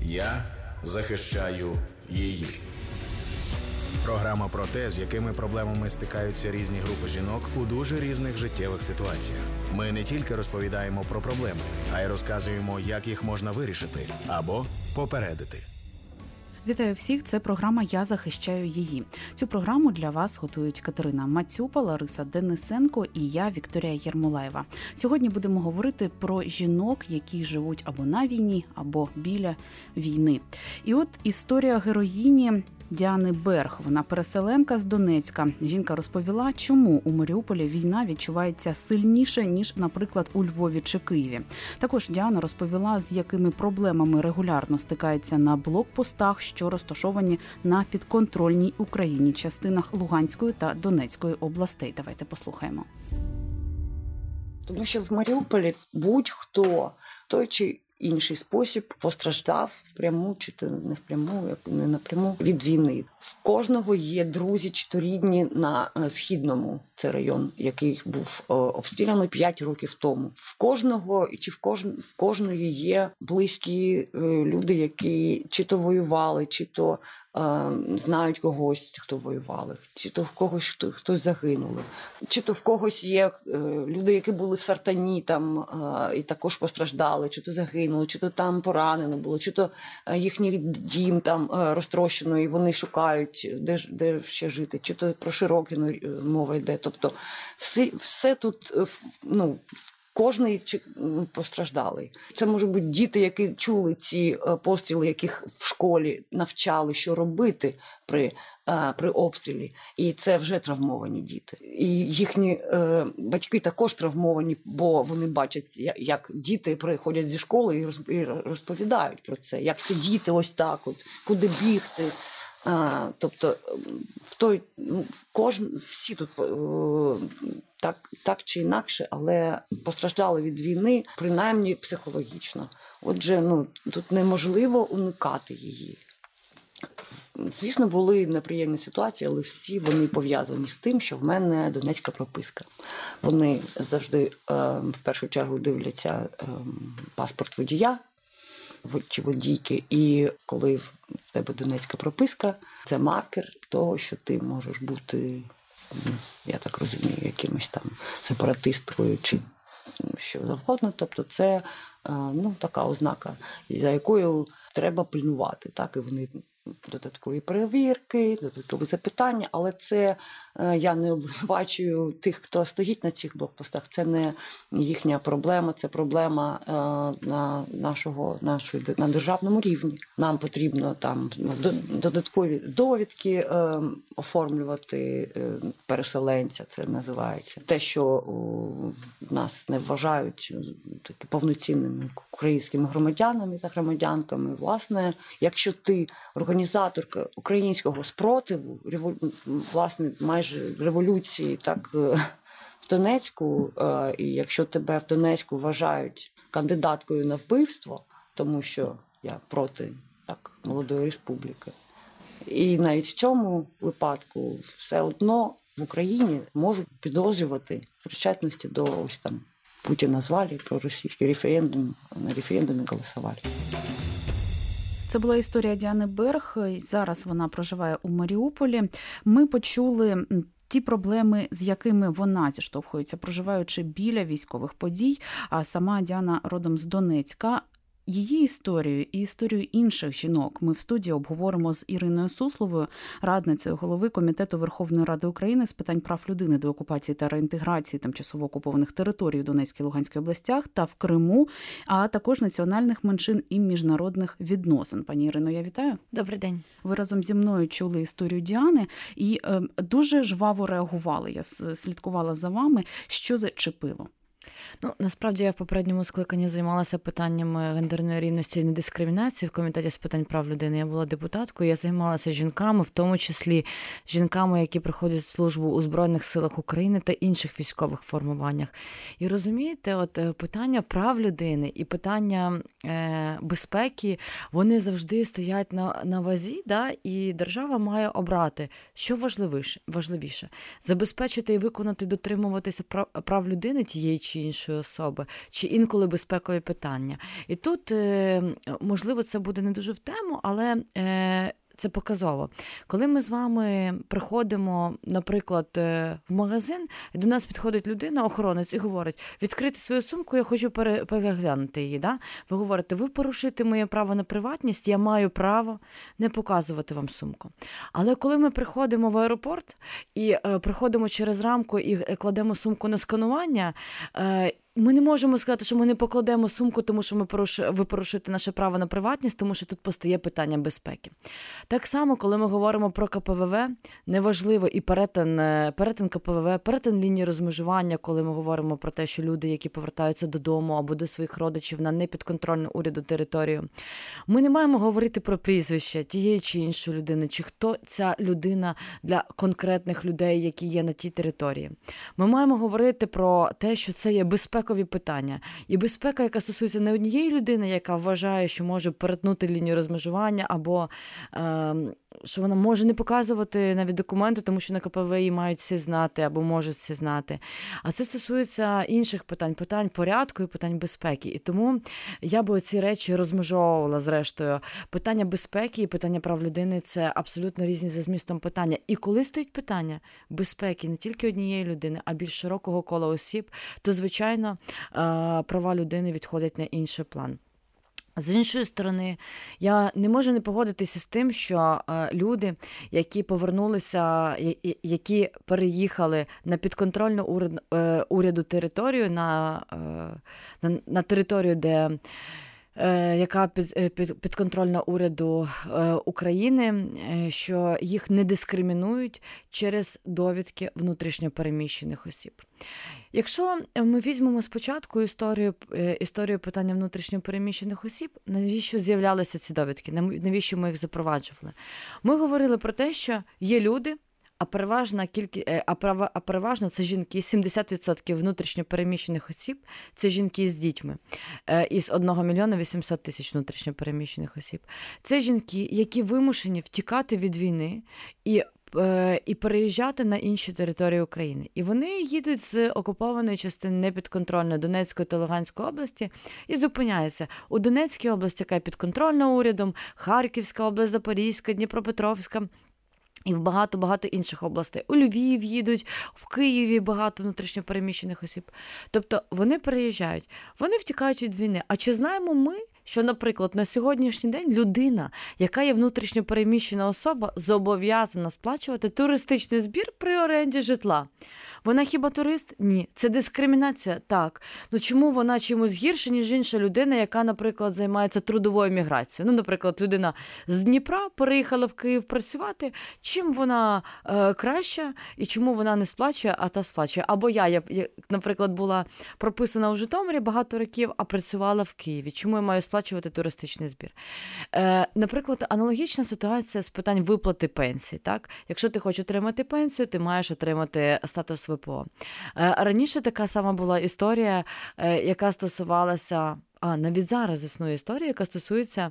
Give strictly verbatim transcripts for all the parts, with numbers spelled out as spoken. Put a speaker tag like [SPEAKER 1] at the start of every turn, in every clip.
[SPEAKER 1] Я захищаю її. Програма про те, з якими проблемами стикаються різні групи жінок у дуже різних життєвих ситуаціях. Ми не тільки розповідаємо про проблеми, а й розказуємо, як їх можна вирішити або попередити.
[SPEAKER 2] Вітаю всіх, це програма «Я захищаю її». Цю програму для вас готують Катерина Мацюпа, Лариса Денисенко і я, Вікторія Єрмолаєва. Сьогодні будемо говорити про жінок, які живуть або на війні, або біля війни. І от історія героїні Діани Берг. Вона переселенка з Донецька. Жінка розповіла, чому у Маріуполі війна відчувається сильніше, ніж, наприклад, у Львові чи Києві. Також Діана розповіла, з якими проблемами регулярно стикається на блокпостах, що розташовані на підконтрольній Україні частинах Луганської та Донецької областей. Давайте послухаємо.
[SPEAKER 3] Тому що в Маріуполі будь-хто той чи інший спосіб постраждав впряму чи не впряму, як не напряму від війни. В кожного є друзі чи то рідні на Східному, це район, який був обстріляний п'ять років тому. В кожного чи в, кож... в кожної є близькі люди, які чи то воювали, чи то е, знають когось, хто воювали, чи то в когось хто, хтось загинули, чи то в когось є е, люди, які були в Сартані там е, і також постраждали, чи то загинули, чи то там поранено було, чи то їхній дім там е, розтрощено і вони шукають, де, де ще жити, чи то про Широкіну мова йде. Тобто все, все тут, ну, кожний постраждалий. Це можуть бути діти, які чули ці постріли, яких в школі навчали, що робити при, при обстрілі. І це вже травмовані діти. І їхні е, батьки також травмовані, бо вони бачать, як діти приходять зі школи і розповідають про це, як сидіти ось так, от, куди бігти. А, тобто, в той, ну, кожен, всі тут о, так, так чи інакше, але постраждали від війни, принаймні психологічно. Отже, ну, тут неможливо уникати її. Звісно, були неприємні ситуації, але всі вони пов'язані з тим, що в мене донецька прописка. Вони завжди, е, в першу чергу, дивляться е, паспорт водія, чи водійки, і коли в тебе донецька прописка, це маркер того, що ти можеш бути, я так розумію, якимось там сепаратисткою чи що завгодно. Тобто це, ну, така ознака, за якою треба пильнувати. Так, і вони додаткові перевірки, додаткові запитання, але це я не обвинувачую тих, хто стоїть на цих блокпостах. Це не їхня проблема, це проблема на нашого, нашої, на державному рівні. Нам потрібно там додаткові довідки оформлювати переселенця, це називається. Те, що нас не вважають такі повноцінними українськими громадянами та громадянками. Власне, якщо ти організаторка українського спротиву, власне, майже революції, так, в Донецьку, і якщо тебе в Донецьку вважають кандидаткою на вбивство, тому що я проти, так, молодої республіки, і навіть в цьому випадку все одно в Україні можуть підозрювати причетності до ось там Путіна звали про російський референдум, на референдумі голосували.
[SPEAKER 2] Це була історія Діани Берг. Зараз вона проживає у Маріуполі. Ми почули ті проблеми, з якими вона зіштовхується, проживаючи біля військових подій, а сама Діана родом з Донецька. Її історію і історію інших жінок ми в студії обговоримо з Іриною Сусловою, радницею голови Комітету Верховної Ради України з питань прав людини, деокупації та реінтеграції тимчасово окупованих територій у Донецькій і Луганській областях та в Криму, а також національних меншин і міжнародних відносин. Пані Ірино, я вітаю.
[SPEAKER 4] Добрий день.
[SPEAKER 2] Ви разом зі мною чули історію Діани і е, дуже жваво реагували. Я слідкувала за вами. Що зачепило?
[SPEAKER 4] Ну, насправді, я в попередньому скликанні займалася питаннями гендерної рівності і недискримінації в Комітеті з питань прав людини. Я була депутаткою, я займалася жінками, в тому числі жінками, які проходять службу у Збройних силах України та інших військових формуваннях. І розумієте, от питання прав людини і питання е, безпеки, вони завжди стоять на, на вазі, да? І держава має обрати, що важливіше, важливіше – забезпечити і виконати, дотримуватися прав, прав людини тієї чи іншої особи, чи інколи безпекові питання. І тут, можливо, це буде не дуже в тему, але це показово. Коли ми з вами приходимо, наприклад, в магазин, і до нас підходить людина, охоронець, і говорить: відкрити свою сумку, я хочу переглянути її. Да? Ви говорите: ви порушуєте моє право на приватність, я маю право не показувати вам сумку. Але коли ми приходимо в аеропорт і е, приходимо через рамку і кладемо сумку на сканування, е, ми не можемо сказати, що ми не покладемо сумку, тому що ми порушу... ви порушуєте наше право на приватність, тому що тут постає питання безпеки. Так само, коли ми говоримо про ка пе ве ве, неважливо і перетин, перетин ка пе ве ве, перетин лінії розмежування, коли ми говоримо про те, що люди, які повертаються додому або до своїх родичів на непідконтрольну уряду територію, ми не маємо говорити про прізвище тієї чи іншої людини, чи хто ця людина для конкретних людей, які є на тій території. Ми маємо говорити про те, що це є безпека питання. І безпека, яка стосується не однієї людини, яка вважає, що може перетнути лінію розмежування, або е, що вона може не показувати навіть документи, тому що на ка пе ве її мають всі знати, або можуть всі знати. А це стосується інших питань, питань порядку і питань безпеки. І тому я би ці речі розмежовувала зрештою. Питання безпеки і питання прав людини – це абсолютно різні за змістом питання. І коли стоїть питання безпеки не тільки однієї людини, а більш широкого кола осіб, то, звичайно, права людини відходять на інший план. З іншої сторони, я не можу не погодитися з тим, що люди, які повернулися, які переїхали на підконтрольну уряду територію, на, на, на територію, де яка під, під, підконтрольна уряду України, що їх не дискримінують через довідки внутрішньопереміщених осіб. Якщо ми візьмемо спочатку історію, історію питання внутрішньопереміщених осіб, навіщо з'являлися ці довідки, навіщо ми їх запроваджували? Ми говорили про те, що є люди, а переважна кількість, а, права, а переважно це жінки, сімдесят відсотків внутрішньопереміщених осіб – це жінки з дітьми, із одного мільйона вісімсот тисяч внутрішньопереміщених осіб. Це жінки, які вимушені втікати від війни і і переїжджати на інші території України. І вони їдуть з окупованої частини непідконтрольної Донецької та Луганської області і зупиняються. У Донецькій області, яка є підконтрольна урядом, Харківська область, Запорізька, Дніпропетровська, і в багато-багато інших областей. У Львів їдуть, в Києві багато внутрішньопереміщених осіб. Тобто вони переїжджають, вони втікають від війни. А чи знаємо ми, що, наприклад, на сьогоднішній день людина, яка є внутрішньопереміщена особа, зобов'язана сплачувати туристичний збір при оренді житла? Вона хіба турист? Ні. Це дискримінація? Так. Ну чому вона чимось гірше, ніж інша людина, яка, наприклад, займається трудовою міграцією? Ну, наприклад, людина з Дніпра переїхала в Київ працювати. Чим вона е, краща і чому вона не сплачує, а та сплачує? Або я, я, я, наприклад, була прописана у Житомирі багато років, а працювала в Києві. Чому я маю сплачувати туристичний збір? Е, наприклад, аналогічна ситуація з питань виплати пенсії. Так? Якщо ти хочеш отримати пенсію, ти маєш отримати статус ВПО. Раніше така сама була історія, яка стосувалася, а навіть зараз існує історія, яка стосується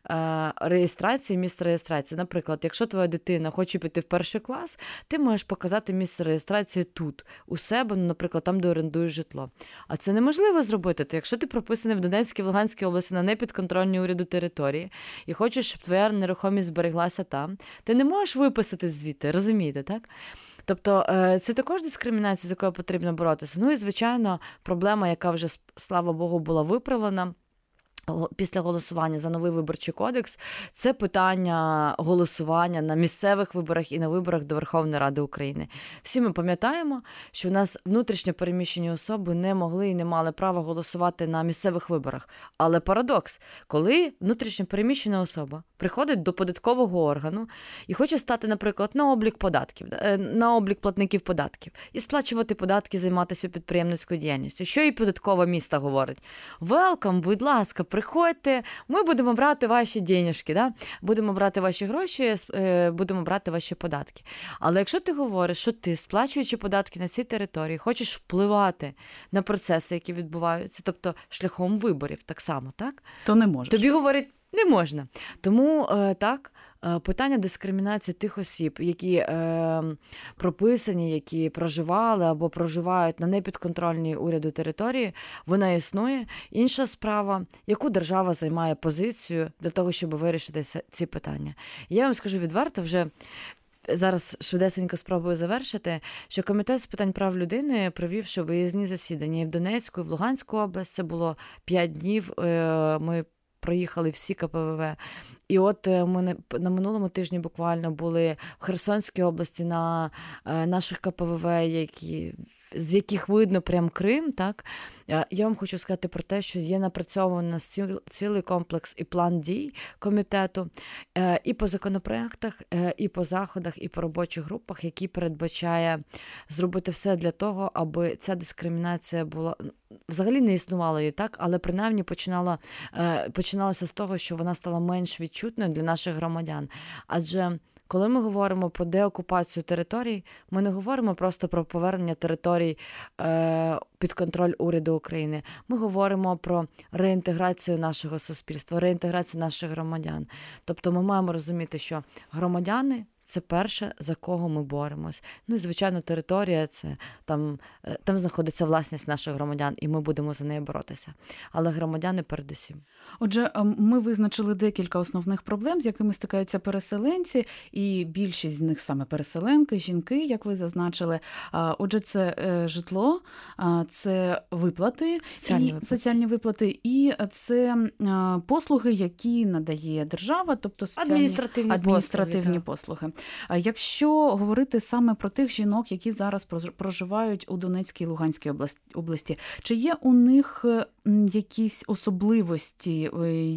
[SPEAKER 4] е, реєстрації, місця реєстрації. Наприклад, якщо твоя дитина хоче піти в перший клас, ти маєш показати місце реєстрації тут, у себе, ну, наприклад, там, де орендуєш житло. А це неможливо зробити. То якщо ти прописаний в Донецькій, в Луганській області на непідконтрольній уряду території і хочеш, щоб твоя нерухомість збереглася там, ти не можеш виписати звідти, розумієте, так? Тобто це також дискримінація, з якою потрібно боротися. Ну і, звичайно, проблема, яка вже, слава Богу, була виправлена після голосування за новий виборчий кодекс, це питання голосування на місцевих виборах і на виборах до Верховної Ради України. Всі ми пам'ятаємо, що у нас внутрішньо переміщені особи не могли і не мали права голосувати на місцевих виборах. Але парадокс, коли внутрішньо переміщена особа приходить до податкового органу і хоче стати, наприклад, на облік податків, на облік платників податків і сплачувати податки, займатися підприємницькою діяльністю. Що і податкова міста говорить? Велкам, будь ласка, приходьте, ми будемо брати ваші денежки, да? Будемо брати ваші гроші, будемо брати ваші податки. Але якщо ти говориш, що ти, сплачуючи податки на цій території, хочеш впливати на процеси, які відбуваються, тобто шляхом виборів так само, так?
[SPEAKER 2] То не можеш.
[SPEAKER 4] Тобі говорять, не можна. Тому, так, питання дискримінації тих осіб, які е, прописані, які проживали або проживають на непідконтрольній уряду території, вона існує. Інша справа, яку держава займає позицію для того, щоб вирішити ці питання. Я вам скажу відверто, вже зараз швидесенько спробую завершити, що Комітет з питань прав людини, провівши виїзні засідання і в Донецьку, і в Луганську область, це було п'ять днів, ми проїхали всі ка пе ве ве. І от ми на минулому тижні буквально були в Херсонській області на наших ка пе ве ве, які, з яких видно прям Крим, так? Я вам хочу сказати про те, що є напрацьовано цілий комплекс і план дій комітету і по законопроектах, і по заходах, і по робочих групах, які передбачає зробити все для того, аби ця дискримінація була, взагалі не існувала її, так, але принаймні починала, починалося з того, що вона стала менш відчутною для наших громадян. Адже коли ми говоримо про деокупацію територій, ми не говоримо просто про повернення територій е, під контроль уряду України. Ми говоримо про реінтеграцію нашого суспільства, реінтеграцію наших громадян. Тобто ми маємо розуміти, що громадяни – це перше, за кого ми боремось. Ну і, звичайно, територія – це там, там знаходиться власність наших громадян, і ми будемо за нею боротися. Але громадяни передусім.
[SPEAKER 2] Отже, ми визначили декілька основних проблем, з якими стикаються переселенці, і більшість з них саме переселенки, жінки, як ви зазначили. Отже, це житло, це виплати,
[SPEAKER 4] соціальні
[SPEAKER 2] і,
[SPEAKER 4] виплати.
[SPEAKER 2] соціальні виплати, і це послуги, які надає держава, тобто соціальні
[SPEAKER 4] адміністративні,
[SPEAKER 2] адміністративні
[SPEAKER 4] послуги.
[SPEAKER 2] послуги. Якщо говорити саме про тих жінок, які зараз проживають у Донецькій і Луганській області, чи є у них якісь особливості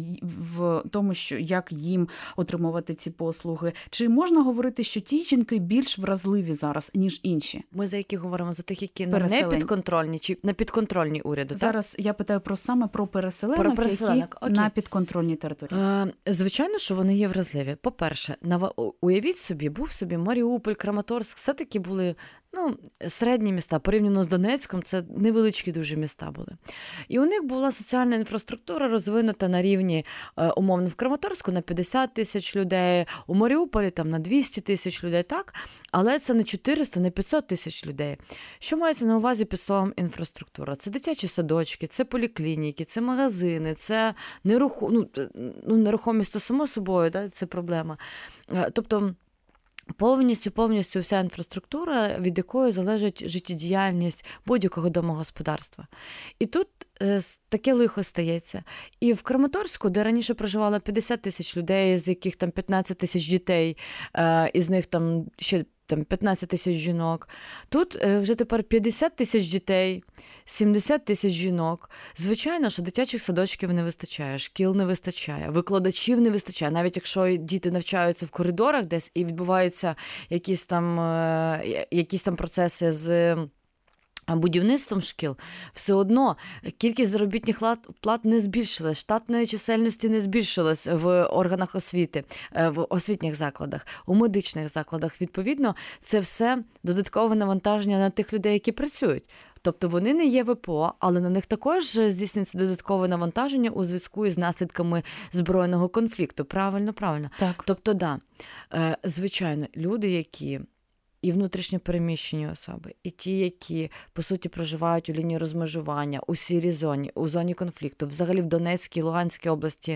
[SPEAKER 2] в тому, що як їм отримувати ці послуги? Чи можна говорити, що ті жінки більш вразливі зараз, ніж інші?
[SPEAKER 4] Ми за які говоримо? За тих, які не підконтрольні чи на підконтрольній уряду?
[SPEAKER 2] Зараз так? Я питаю про саме про переселенок, про переселенок. Які Окей. на підконтрольній території.
[SPEAKER 4] Е, звичайно, що вони є вразливі. По-перше, на, уявіть собі, був собі Маріуполь, Краматорськ, все-таки були ну, середні міста, порівняно з Донецьком, це невеличкі дуже міста були. І у них була соціальна інфраструктура розвинута на рівні, умовно, в Краматорську на п'ятдесят тисяч людей, у Маріуполі там на двісті тисяч людей, так? Але це не чотириста, не п'ятсот тисяч людей. Що мається на увазі під словом інфраструктура? Це дитячі садочки, це поліклініки, це магазини, це нерухом... ну, ну, нерухомість, то само собою, да? Це проблема. Тобто, Повністю, повністю вся інфраструктура, від якої залежить життєдіяльність будь-якого домогосподарства. І тут е, таке лихо стається. І в Краматорську, де раніше проживало п'ятдесят тисяч людей, з яких там п'ятнадцять тисяч дітей, е, із них там ще там п'ятнадцять тисяч жінок. Тут е, вже тепер п'ятдесят тисяч дітей, сімдесят тисяч жінок. Звичайно, що дитячих садочків не вистачає, шкіл не вистачає, викладачів не вистачає. Навіть якщо діти навчаються в коридорах десь і відбуваються якісь там, е, якісь там процеси з будівництвом шкіл, все одно кількість заробітних плат не збільшилась, штатної чисельності не збільшилась в органах освіти, в освітніх закладах, у медичних закладах. Відповідно, це все додаткове навантаження на тих людей, які працюють. Тобто вони не є ВПО, але на них також здійснюється додаткове навантаження у зв'язку із наслідками збройного конфлікту. Правильно, правильно.
[SPEAKER 2] Так.
[SPEAKER 4] Тобто, да, звичайно, люди, які і внутрішньо переміщені особи, і ті, які, по суті, проживають у лінії розмежування, у сірій зоні, у зоні конфлікту, взагалі в Донецькій і Луганській області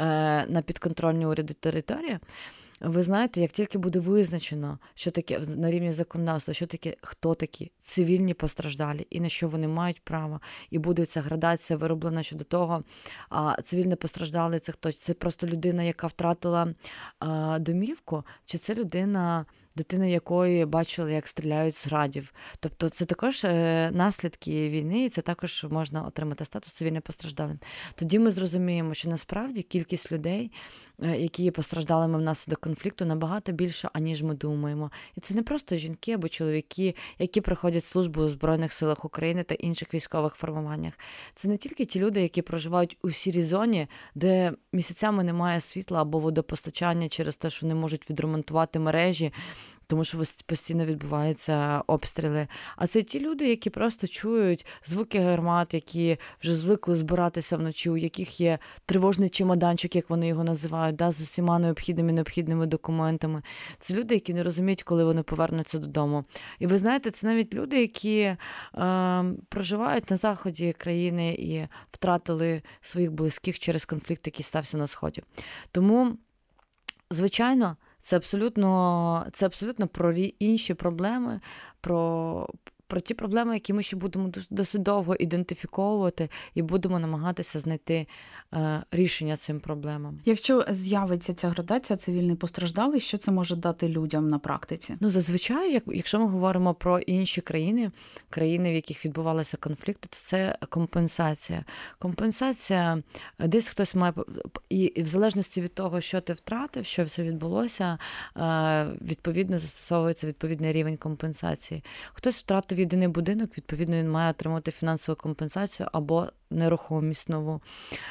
[SPEAKER 4] на підконтрольній уряду території, ви знаєте, як тільки буде визначено, що таке на рівні законодавства, що таке, хто такі цивільні постраждалі і на що вони мають право, і буде ця градація вироблена щодо того, а цивільне постраждали, це хто? Це просто людина, яка втратила а, домівку, чи це людина, дитина якої бачили, як стріляють з градів. Тобто це також наслідки війни, і це також можна отримати статус цивільно постраждалим. Тоді ми зрозуміємо, що насправді кількість людей, які є постраждалими внаслідок конфлікту, набагато більша, аніж ми думаємо. І це не просто жінки або чоловіки, які проходять службу у Збройних силах України та інших військових формуваннях. Це не тільки ті люди, які проживають у сірій зоні, де місяцями немає світла або водопостачання через те, що не можуть відремонтувати мережі, тому що постійно відбуваються обстріли. А це ті люди, які просто чують звуки гармат, які вже звикли збиратися вночі, у яких є тривожний чемоданчик, як вони його називають, да, з усіма необхідними необхідними документами. Це люди, які не розуміють, коли вони повернуться додому. І ви знаєте, це навіть люди, які е, проживають на заході країни і втратили своїх близьких через конфлікт, який стався на Сході. Тому, звичайно, це абсолютно, це абсолютно про інші проблеми, про, про ті проблеми, які ми ще будемо досить довго ідентифіковувати і будемо намагатися знайти е, рішення цим проблемам.
[SPEAKER 2] Якщо з'явиться ця градація цивільний постраждалий, що це може дати людям на практиці?
[SPEAKER 4] Ну, зазвичай, як, якщо ми говоримо про інші країни, країни, в яких відбувалися конфлікти, то це компенсація. Компенсація, десь хтось має, і, і в залежності від того, що ти втратив, що це відбулося, е, відповідно застосовується відповідний рівень компенсації. Хтось втратив єдиний будинок, відповідно він має отримати фінансову компенсацію або нерухомість нову.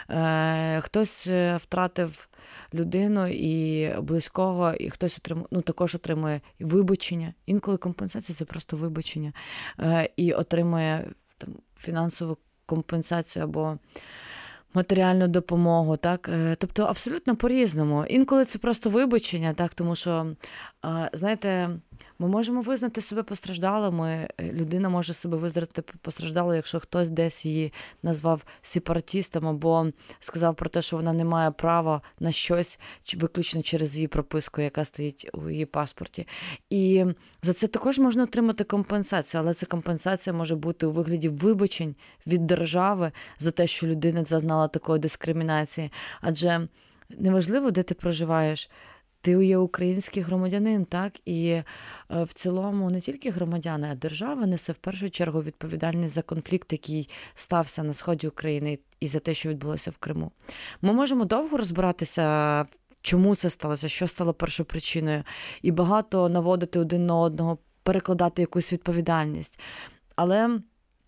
[SPEAKER 4] Е, хтось втратив людину і близького, і хтось отримує, ну, також отримує вибачення. Інколи компенсація – це просто вибачення. Е, і отримує там, фінансову компенсацію або матеріальну допомогу, так? Тобто абсолютно по-різному. Інколи це просто вибачення, так? Тому що, знаєте, ми можемо визнати себе постраждалими, людина може себе визнати постраждалою, якщо хтось десь її назвав сепаратистом або сказав про те, що вона не має права на щось виключно через її прописку, яка стоїть у її паспорті. І за це також можна отримати компенсацію, але ця компенсація може бути у вигляді вибачень від держави за те, що людина зазнала такої дискримінації. Адже неважливо, де ти проживаєш, ти є український громадянин, так? І в цілому не тільки громадяни, а держава несе в першу чергу відповідальність за конфлікт, який стався на сході України і за те, що відбулося в Криму. Ми можемо довго розбиратися, чому це сталося, що стало першопричиною, і багато наводити один на одного, перекладати якусь відповідальність. Але...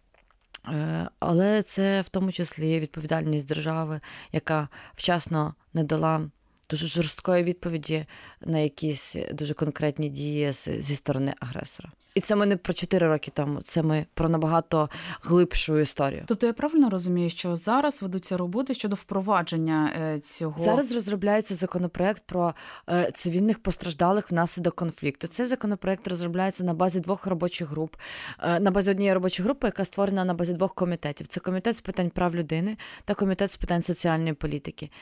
[SPEAKER 4] Але це в тому числі відповідальність держави, яка вчасно не дала дуже жорсткої відповіді на якісь дуже конкретні дії зі сторони агресора. І це ми не про чотири роки тому, це ми про набагато глибшу історію.
[SPEAKER 2] Тобто я правильно розумію, що зараз ведуться роботи щодо впровадження цього?
[SPEAKER 4] Зараз розробляється законопроект про цивільних постраждалих внаслідок конфлікту. Цей законопроект розробляється на базі двох робочих груп, на базі однієї робочої групи, яка створена на базі двох комітетів. Це комітет з питань прав людини та комітет з питань соціальної політики.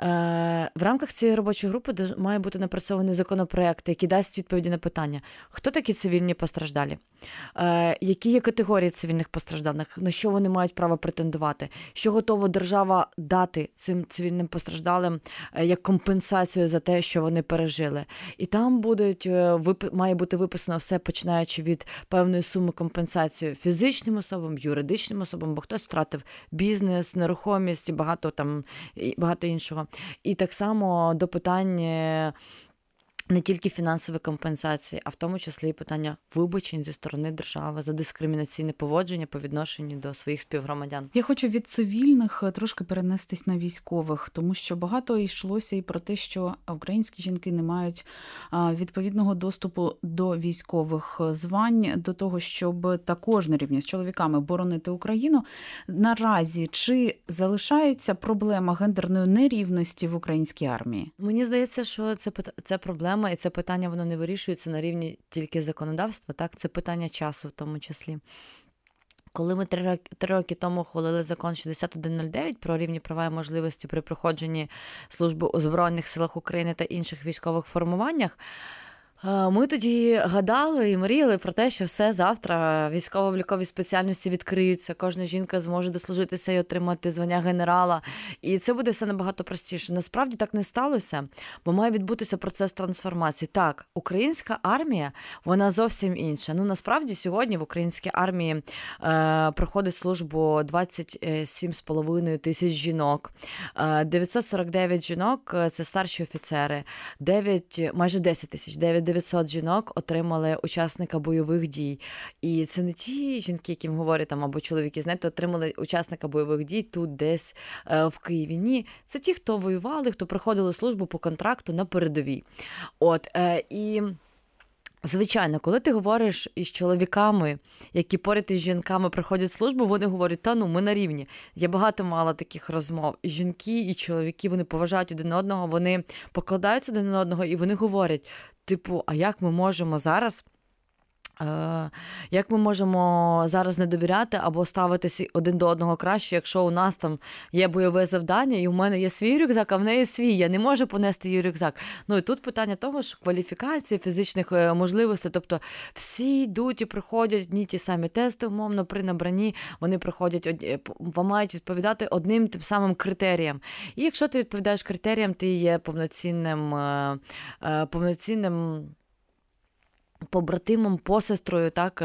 [SPEAKER 4] В рамках цієї робочої групи має бути напрацьований законопроект, який дасть відповіді на питання, хто такі цивільні постраждалі? Постраждалі. Е, які є категорії цивільних постраждалих, на що вони мають право претендувати, що готова держава дати цим цивільним постраждалим е, як компенсацію за те, що вони пережили. І там будуть, е, вип... має бути виписано все, починаючи від певної суми компенсації фізичним особам, юридичним особам, бо хтось втратив бізнес, нерухомість і багато, там, і багато іншого. І так само до питання не тільки фінансові компенсації, а в тому числі і питання вибачень зі сторони держави за дискримінаційне поводження по відношенню до своїх співгромадян.
[SPEAKER 2] Я хочу від цивільних трошки перенестись на військових, тому що багато йшлося і про те, що українські жінки не мають відповідного доступу до військових звань, до того, щоб також на рівні з чоловіками боронити Україну. Наразі чи залишається проблема гендерної нерівності в українській армії?
[SPEAKER 4] Мені здається, що це, це проблема, і це питання, воно не вирішується на рівні тільки законодавства, так? Це питання часу в тому числі. Коли ми три роки, три роки тому ухвалили закон шістдесят один нуль дев'ять про рівні права і можливості при проходженні служби у Збройних силах України та інших військових формуваннях, ми тоді гадали і мріяли про те, що все, завтра військово-облікові спеціальності відкриються, кожна жінка зможе дослужитися і отримати звання генерала, і це буде все набагато простіше. Насправді так не сталося, бо має відбутися процес трансформації. Так, українська армія, вона зовсім інша. Ну, насправді, сьогодні в українській армії е, проходить службу двадцять сім з половиною тисяч жінок, е, дев'ятсот сорок дев'ять жінок – це старші офіцери, дев'ять, майже десять тисяч, дев'ять дев'ятсот жінок отримали учасника бойових дій. І це не ті жінки, яким говорять там, або чоловіки, знаєте, отримали учасника бойових дій тут десь е, в Києві. Ні, це ті, хто воювали, хто проходили службу по контракту на передовій. От, е, і Звичайно, коли ти говориш із чоловіками, які поряд із жінками проходять службу, вони говорять, та ну, ми на рівні. Я багато мала таких розмов. І жінки, і чоловіки, вони поважають один одного, вони покладаються один на одного, і вони говорять, типу, а як ми можемо зараз... Як ми можемо зараз не довіряти або ставитися один до одного краще, якщо у нас там є бойове завдання, і у мене є свій рюкзак, а в неї свій, я не можу понести її рюкзак. Ну і тут питання того, що кваліфікації, фізичних можливостей, тобто всі йдуть і проходять одні ті самі тести, умовно, при набранні, вони проходять, мають відповідати одним тим самим критеріям. І якщо ти відповідаєш критеріям, ти є повноцінним, повноцінним побратимом, посестрою, так,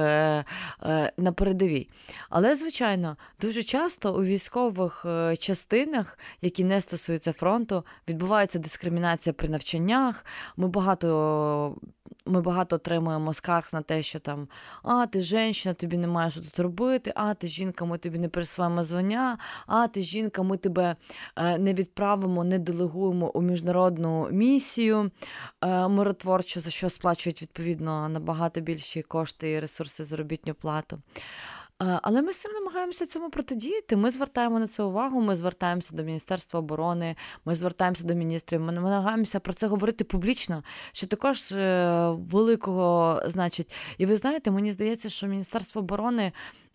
[SPEAKER 4] на передовій. Але, звичайно, дуже часто у військових частинах, які не стосуються фронту, відбувається дискримінація при навчаннях. Ми багато, ми багато отримуємо скарг на те, що там, а, ти жінка, тобі немає що тут робити, а, ти жінка, ми тобі не присвоїмо звання, а, ти жінка, ми тебе не відправимо, не делегуємо у міжнародну місію миротворчу, за що сплачують, відповідно, набагато більші кошти і ресурси заробітну плату. Але ми з цим намагаємося цьому протидіяти. Ми звертаємо на це увагу, ми звертаємося до Міністерства оборони, ми звертаємося до міністрів, ми намагаємося про це говорити публічно, що також великого значить. І ви знаєте, мені здається, що Міністерство оборони,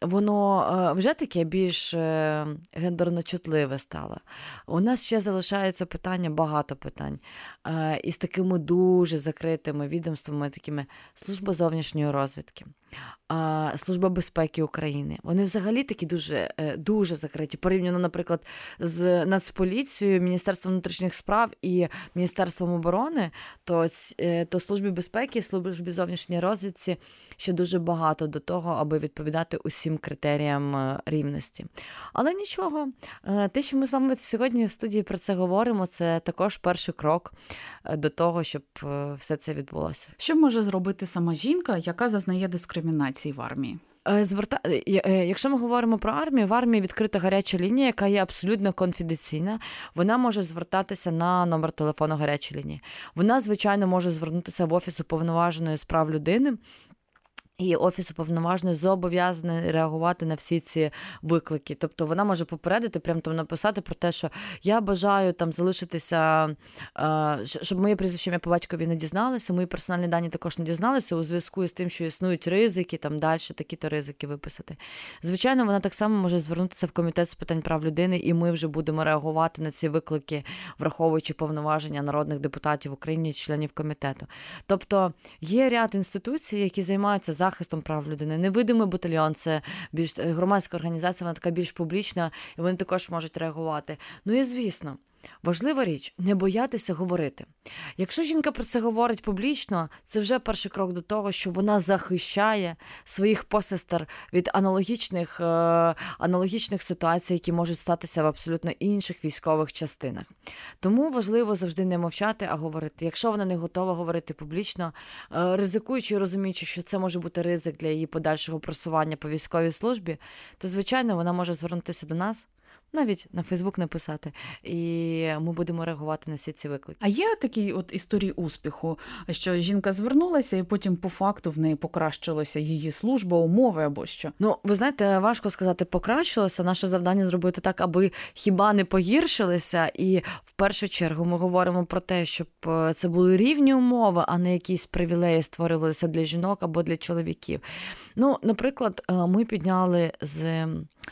[SPEAKER 4] воно вже таке більш гендерно чутливе стало. У нас ще залишається питання, багато питань. І з такими дуже закритими відомствами, такими Служба зовнішньої розвідки, Служба безпеки України. Вони взагалі такі дуже, дуже закриті. Порівняно, наприклад, з Нацполіцією, Міністерством внутрішніх справ і Міністерством оборони, то, то Службі безпеки і Службі зовнішньої розвідці ще дуже багато до того, аби відповідати усім критеріям рівності. Але нічого, те, що ми з вами сьогодні в студії про це говоримо, це також перший крок до того, щоб все це відбулося.
[SPEAKER 2] Що може зробити сама жінка, яка зазнає дискримінації в армії?
[SPEAKER 4] Зверта... Якщо ми говоримо про армію, в армії відкрита гаряча лінія, яка є абсолютно конфіденційна. Вона може звертатися на номер телефону гарячої лінії. Вона, звичайно, може звернутися в Офіс Уповноваженої з прав людини, і Офіс Уповноважений зобов'язаний реагувати на всі ці виклики. Тобто вона може попередити, прямо там написати про те, що я бажаю там залишитися, щоб моє прізвище, ім'я по батькові не дізналися, мої персональні дані також не дізналися у зв'язку з тим, що існують ризики, там далі такі-то ризики виписати. Звичайно, вона так само може звернутися в Комітет з питань прав людини, і ми вже будемо реагувати на ці виклики, враховуючи повноваження народних депутатів України і членів комітету. Тобто є ряд інституцій, які займаються захистом захистом прав людини. Невидимий батальйон – це більш громадська організація, вона така більш публічна, і вони також можуть реагувати. Ну і, звісно, важлива річ – не боятися говорити. Якщо жінка про це говорить публічно, це вже перший крок до того, що вона захищає своїх посестер від аналогічних, аналогічних ситуацій, які можуть статися в абсолютно інших військових частинах. Тому важливо завжди не мовчати, а говорити. Якщо вона не готова говорити публічно, ризикуючи і розуміючи, що це може бути ризик для її подальшого просування по військовій службі, то, звичайно, вона може звернутися до нас, навіть на Фейсбук написати, і ми будемо реагувати на всі ці виклики.
[SPEAKER 2] А є такі от історії успіху, що жінка звернулася, і потім по факту в неї покращилася її служба, умови або що?
[SPEAKER 4] Ну, ви знаєте, важко сказати покращилося. Наше завдання зробити так, аби хіба не погіршилися. І в першу чергу ми говоримо про те, щоб це були рівні умови, а не якісь привілеї створювалися для жінок або для чоловіків. Ну, наприклад, ми підняли з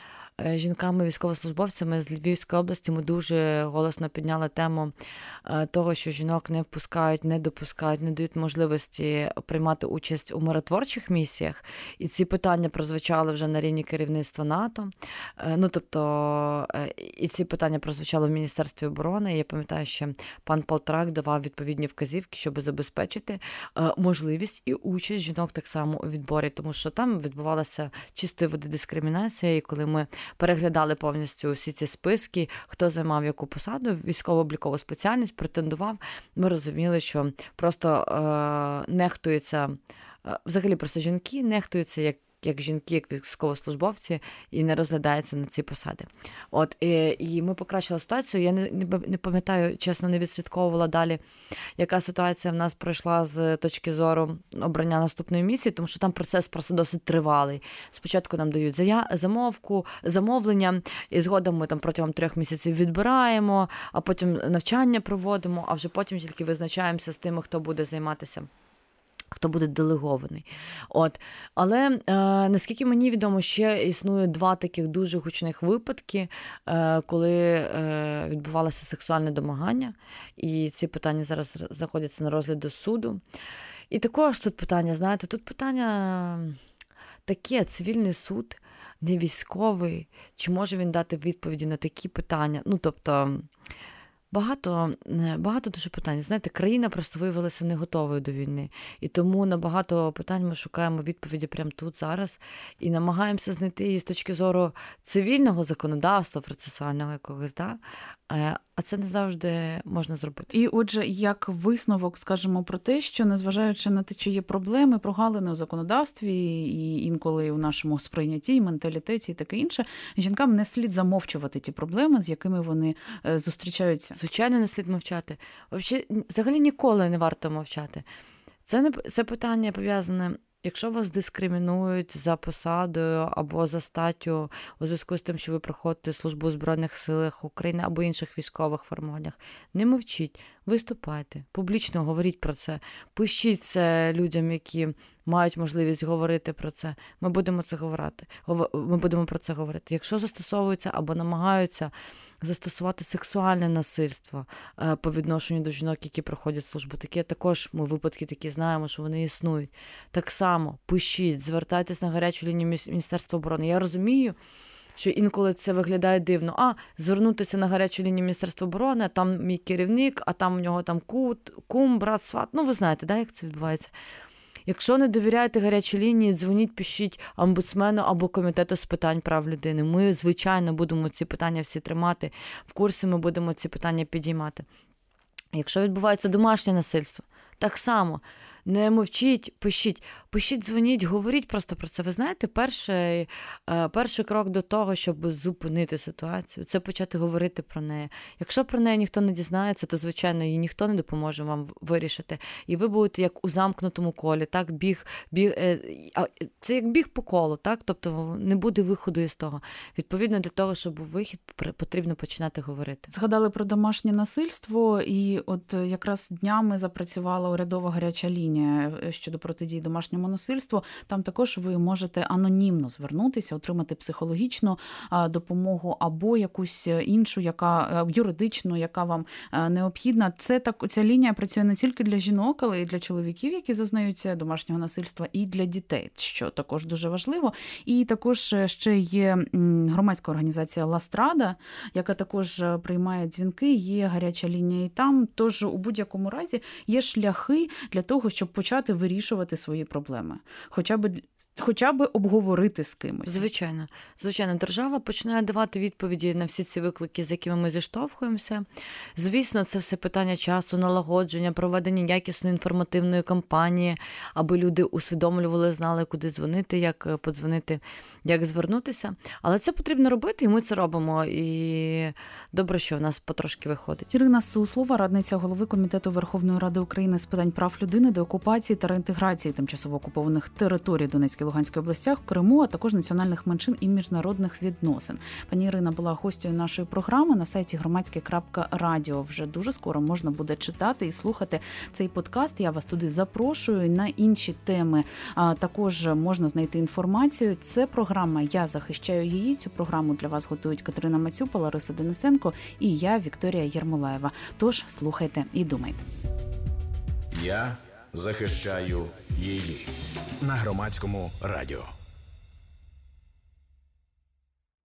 [SPEAKER 4] жінками-військовослужбовцями з Львівської області, ми дуже голосно підняли тему того, що жінок не впускають, не допускають, не дають можливості приймати участь у миротворчих місіях. І ці питання прозвучали вже на рівні керівництва НАТО. Ну, тобто, і ці питання прозвучали в Міністерстві оборони. Я пам'ятаю, що пан Полторак давав відповідні вказівки, щоб забезпечити можливість і участь жінок так само у відборі, тому що там відбувалася чистої води дискримінація, і коли ми переглядали повністю всі ці списки, хто займав яку посаду, військово-облікову спеціальність, претендував, ми розуміли, що просто е, нехтується, е, взагалі просто жінки нехтуються як як жінки, як військовослужбовці, і не розглядається на ці посади. От, і, і ми покращили ситуацію. Я не, не пам'ятаю, чесно, не відслідковувала далі, яка ситуація в нас пройшла з точки зору обрання наступної місії, тому що там процес просто досить тривалий. Спочатку нам дають зая... замовку, замовлення, і згодом ми там протягом трьох місяців відбираємо, а потім навчання проводимо, а вже потім тільки визначаємося з тими, хто буде займатися, хто буде делегований. От. Але, е, наскільки мені відомо, ще існує два таких дуже гучних випадки, е, коли е, відбувалося сексуальне домагання, і ці питання зараз знаходяться на розгляді суду. І також тут питання, знаєте, тут питання таке, цивільний суд, не військовий, чи може він дати відповіді на такі питання? Ну, тобто, Багато, багато дуже питань. Знаєте, країна просто виявилася не готовою до війни. І тому на багато питань ми шукаємо відповіді прямо тут, зараз. І намагаємося знайти її з точки зору цивільного законодавства, процесуального якогось, да? А це не завжди можна зробити.
[SPEAKER 2] І отже, як висновок, скажемо про те, що незважаючи на те, чи є проблеми, прогалини у законодавстві і інколи у нашому сприйнятті, менталітеті і таке інше, жінкам не слід замовчувати ті проблеми, з якими вони зустрічаються.
[SPEAKER 4] Звичайно, не слід мовчати. Взагалі ніколи не варто мовчати. Це, не, це питання пов'язане... Якщо вас дискримінують за посадою або за статтю у зв'язку з тим, що ви проходите службу у Збройних силах України або інших військових формуваннях, не мовчіть, виступайте, публічно говоріть про це, пишіть це людям, які мають можливість говорити про це. Ми будемо це говорити. Ми будемо про це говорити. Якщо застосовуються або намагаються застосувати сексуальне насильство по відношенню до жінок, які проходять службу, такі також ми випадки такі знаємо, що вони існують. Так само пишіть, звертайтесь на гарячу лінію Міністерства оборони. Я розумію, що інколи це виглядає дивно. А, звернутися на гарячу лінію Міністерства оборони, а там мій керівник, а там у нього там кут, кум, брат, сват. Ну, ви знаєте, да, як це відбувається? Якщо не довіряєте гарячій лінії, дзвоніть, пишіть омбудсмену або комітету з питань прав людини. Ми, звичайно, будемо ці питання всі тримати. В курсі ми будемо ці питання підіймати. Якщо відбувається домашнє насильство, так само. Не мовчіть, пишіть. Пишіть, дзвоніть, говоріть просто про це. Ви знаєте, перший, перший крок до того, щоб зупинити ситуацію, це почати говорити про неї. Якщо про неї ніхто не дізнається, то, звичайно, її ніхто не допоможе вам вирішити. І ви будете як у замкнутому колі, так, біг, біг, це як біг по колу, так, тобто не буде виходу із того. Відповідно, для того, щоб був вихід, потрібно починати говорити.
[SPEAKER 2] Згадали про домашнє насильство, і от якраз днями запрацювала урядова гаряча лінія щодо протидії домашньому насильству. Там також ви можете анонімно звернутися, отримати психологічну допомогу або якусь іншу, яка юридичну, яка вам необхідна. Це так, ця лінія працює не тільки для жінок, але й для чоловіків, які зазнаються домашнього насильства, і для дітей, що також дуже важливо. І також ще є громадська організація «Ластрада», яка також приймає дзвінки, є гаряча лінія і там. Тож у будь-якому разі є шляхи для того, щоб почати вирішувати свої проблеми. Хоча б, хоча б обговорити з кимось.
[SPEAKER 4] Звичайно. Звичайно, держава починає давати відповіді на всі ці виклики, з якими ми зіштовхуємося. Звісно, це все питання часу, налагодження, проведення якісної інформативної кампанії, аби люди усвідомлювали, знали, куди дзвонити, як подзвонити, як звернутися. Але це потрібно робити, і ми це робимо. І добре, що в нас потрошки виходить.
[SPEAKER 2] Ірина Суслова, радниця голови Комітету Верховної Ради України з питань прав людини, деокупації та реінтеграції тимчасово окупованих територій Донецької і Луганської областях, Криму, а також національних меншин і міжнародних відносин. Пані Ірина була гостею нашої програми на сайті громадське крапка радіо. Вже дуже скоро можна буде читати і слухати цей подкаст. Я вас туди запрошую. На інші теми також можна знайти інформацію. Це програма «Я захищаю її». Цю програму для вас готують Катерина Мацюпа, Лариса Денисенко і я, Вікторія Єрмолаєва. Тож слухайте і думайте.
[SPEAKER 1] Я захищаю її на Громадському радіо.